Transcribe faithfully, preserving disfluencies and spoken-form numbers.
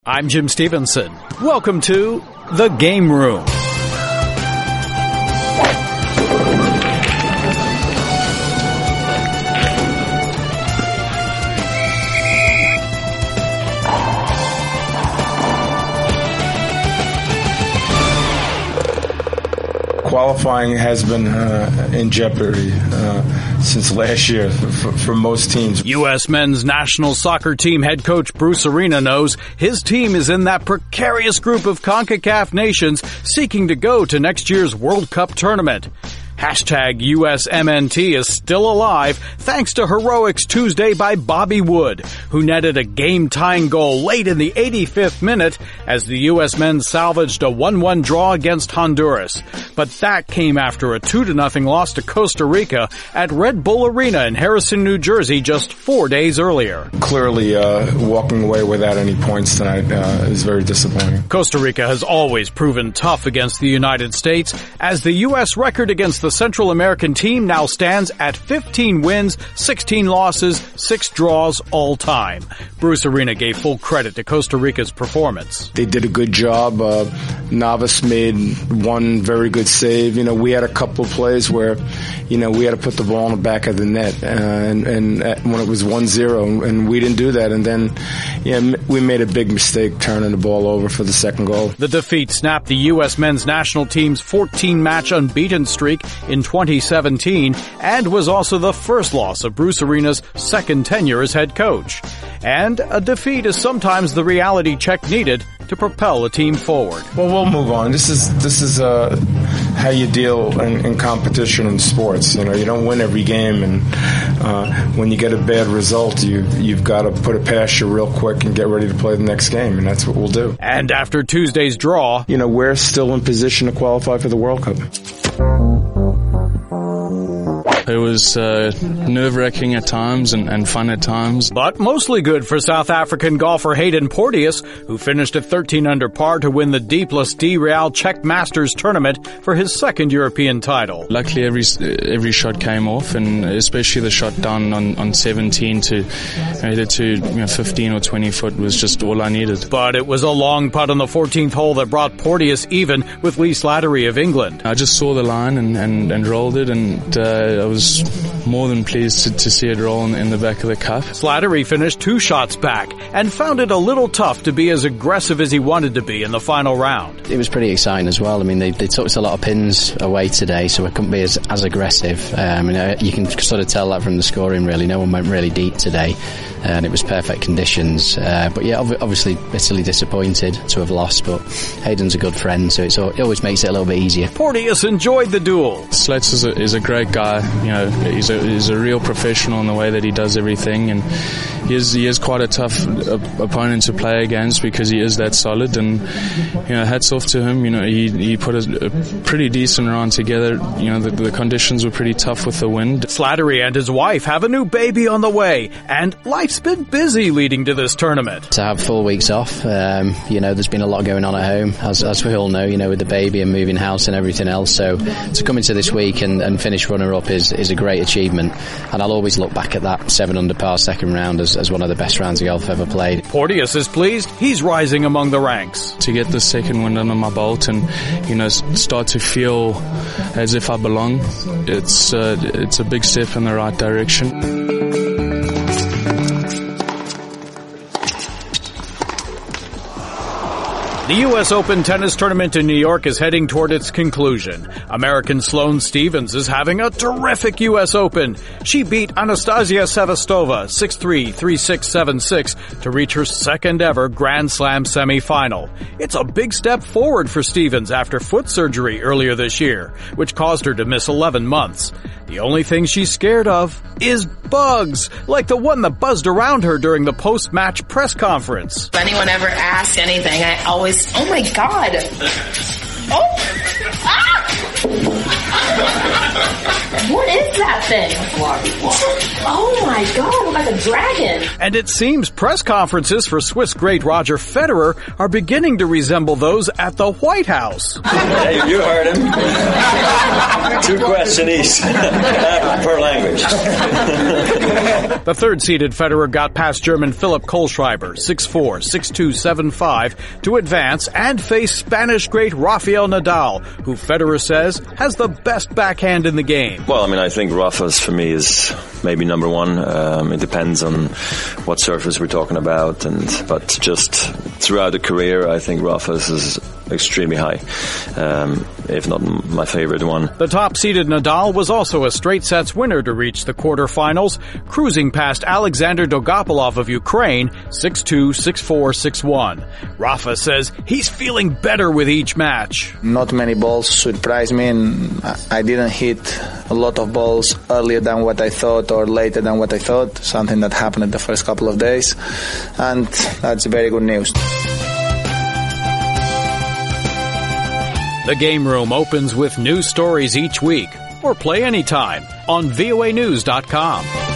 I'm Jim Stevenson. Welcome to The Game Room. Qualifying has been uh, in jeopardy uh, since last year for, for most teams. U S men's national soccer team head coach Bruce Arena knows his team is in that precarious group of CONCACAF nations seeking to go to next year's World Cup tournament. Hashtag U S M N T is still alive thanks to heroics Tuesday by Bobby Wood, who netted a game-tying goal late in the eighty-fifth minute as the U S men salvaged a one one draw against Honduras. But that came after a two to nothing loss to Costa Rica at Red Bull Arena in Harrison, New Jersey just four days earlier. Clearly, uh, walking away without any points tonight uh, is very disappointing. Costa Rica has always proven tough against the United States, as the U S record against the Central American team now stands at fifteen wins, sixteen losses, six draws all time. Bruce Arena gave full credit to Costa Rica's performance. They did a good job. Uh, Navas made one very good save. You know, we had a couple of plays where, you know, we had to put the ball in the back of the net, uh, and, and uh, when it was one zero, and we didn't do that. And then, yeah, we made a big mistake turning the ball over for the second goal. The defeat snapped the U S men's national team's fourteen-match unbeaten streak in twenty seventeen, and was also the first loss of Bruce Arena's second tenure as head coach. And a defeat is sometimes the reality check needed to propel a team forward. Well, we'll move on. This is this is uh, how you deal in, in competition in sports. You know, you don't win every game, and uh, when you get a bad result, you you've got to put it past you real quick and get ready to play the next game, and that's what we'll do. And after Tuesday's draw, you know, we're still in position to qualify for the World Cup. It was uh, nerve-wracking at times and, and fun at times. But mostly good for South African golfer Hayden Porteous, who finished at thirteen under par to win the D plus D Real Czech Masters tournament for his second European title. Luckily, every every shot came off, and especially the shot down on, on seventeen to made it to you know, fifteen or twenty foot was just all I needed. But it was a long putt on the fourteenth hole that brought Porteous even with Lee Slattery of England. I just saw the line and, and, and rolled it, and uh, I was more than pleased to, to see it roll in, in the back of the cup. Slattery finished two shots back and found it a little tough to be as aggressive as he wanted to be in the final round. It was pretty exciting as well. I mean, they, they took us a lot of pins away today, so it couldn't be as, as aggressive. Um, you know, you can sort of tell that from the scoring, really. No one went really deep today, and it was perfect conditions. Uh, but yeah, ob- obviously bitterly disappointed to have lost, but Hayden's a good friend, so it's, it always makes it a little bit easier. Porteous enjoyed the duel. Slats is a, is a great guy. You know, he's a, he's a real professional in the way that he does everything, and he is, he is quite a tough op- opponent to play against because he is that solid. And you know, hats off to him. You know, he he put a, a pretty decent round together. You know, the, the conditions were pretty tough with the wind. Slattery and his wife have a new baby on the way, and life's been busy leading to this tournament. To have full weeks off, um, you know, there's been a lot going on at home, as as we all know. You know, with the baby and moving house and everything else. So to come into this week and, and finish runner-up is is a great achievement, and I'll always look back at that seven under par second round as, as one of the best rounds of golf I've ever played. Porteous is pleased he's rising among the ranks. To get the second wind under my belt and, you know, start to feel as if I belong, it's uh, it's a big step in the right direction. The U S Open tennis tournament in New York is heading toward its conclusion. American Sloane Stephens is having a terrific U S Open. She beat Anastasia Sevastova six three, three six, seven six to reach her second ever Grand Slam semifinal. It's a big step forward for Stephens after foot surgery earlier this year, which caused her to miss eleven months. The only thing she's scared of is bugs, like the one that buzzed around her during the post-match press conference. If anyone ever asks anything, I always, oh my God. Oh! Ah! What is is that thing? Oh my God, it looks like a dragon. And it seems press conferences for Swiss great Roger Federer are beginning to resemble those at the White House. Hey, you heard him. Two questions each per language. The third-seeded Federer got past German Philipp Kohlschreiber, six four, six two, seven five, to advance and face Spanish great Rafael Nadal, who Federer says has the best backhand in the game. Well, I mean, I think Rafa's, for me, is maybe number one. Um, it depends on what surface we're talking about, and but just throughout the career, I think Rafa's is extremely high, um, if not my favorite one. The top-seeded Nadal was also a straight sets winner to reach the quarterfinals, cruising past Alexander Dogopolov of Ukraine, six two, six four, six one. Rafa says he's feeling better with each match. Not many balls surprised me, and I didn't hit a lot of balls earlier than what I thought or later than what I thought, something that happened in the first couple of days, and that's very good news. The Game Room opens with new stories each week, or play anytime on V O A news dot com.